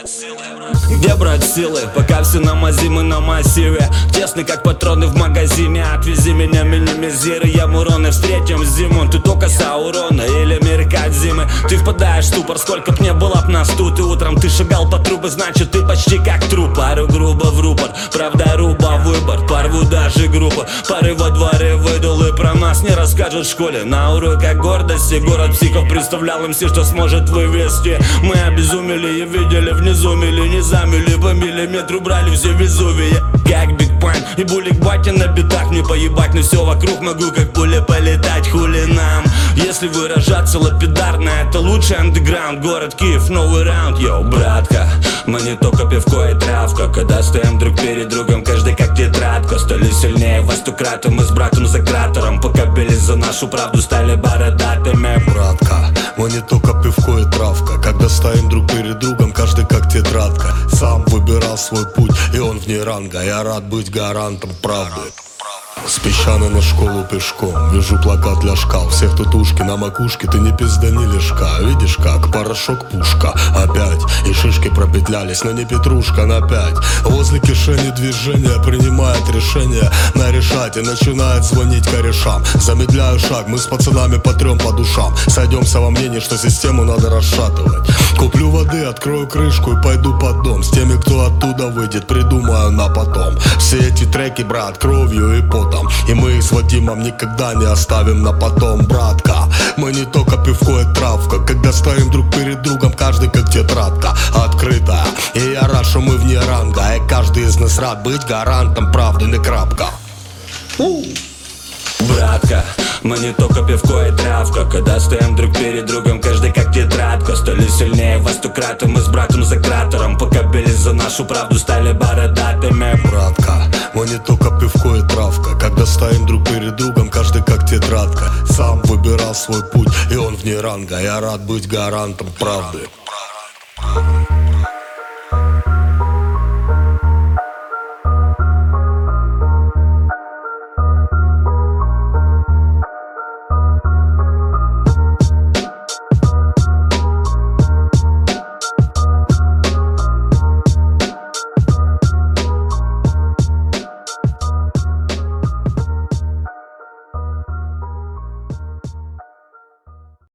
Где брать силы, пока все на мази, мы на массиве. Тесны, как патроны в магазине. Отвези меня, минимизируй, я муроны. Встретим зиму, ты только Саурона или мирка зимы. Ты впадаешь в ступор, сколько б не было б нас тут. И утром ты шагал по трубы, значит ты почти как труп. Пару грубо в рупор, правда руба выбор. Порву даже группу, пары во дворе выдул. И про нас не расскажут в школе. На уроках гордости город психов представлял им все, что сможет вывести. Мы обезумели и видели внизу мили. Не замели, по миллиметру брали все Везувии. Как Биг Пайн и Булик Батя на битах. Мне поебать, но все вокруг могу как пуля полетать. Хули нам, если выражаться лапидарно, это лучший андеграунд. Город Киев, новый раунд. Йоу, братка, мы не только пивко и травка. Когда стоим друг перед другом, каждый как тетрадка. Стали сильнее во 100 крат, мы с братом за кратером. Пока бились за нашу правду, стали бородатыми. Братка, мы не только пивко и травка. Когда стоим друг перед другом, каждый как тетрадка. Сам выбирал свой путь, и он вне ранга. Я рад быть гарантом правды. С песчаной на школу пешком. Вижу плакат для шкал. Всех тут ушки на макушке, ты не пиздани лишка. Видишь как, порошок пушка. Опять, и шишки пропетлялись, но не петрушка на 5. Возле кишени движения принимает решение на решать и начинает звонить корешам. Замедляю шаг, мы с пацанами потрем по душам. Сойдемся во мнении, что систему надо расшатывать. Куплю воды, открою крышку и пойду под дом. С теми, кто оттуда выйдет, придумаю на потом. Все эти треки, брат, кровью и потом. И мы их с Вадимом никогда не оставим на потом, братка. Мы не только пивко и травка. Когда стоим друг перед другом, каждый как тетрадка открытая. И я рад, что мы вне ранга. И каждый из нас рад быть гарантом правды, не крапка. Братка, мы не только пивко и травка. Когда стоим друг перед другом, каждый как тетрадка. Стали сильнее во 100 крат, мы с братом за кратером. Пока бились за нашу правду, стали бородатыми. Братка, мы не только пивко и травка. Когда стоим друг перед другом, каждый как тетрадка. Сам выбирал свой путь, и он вне ранга. Я рад быть гарантом правды.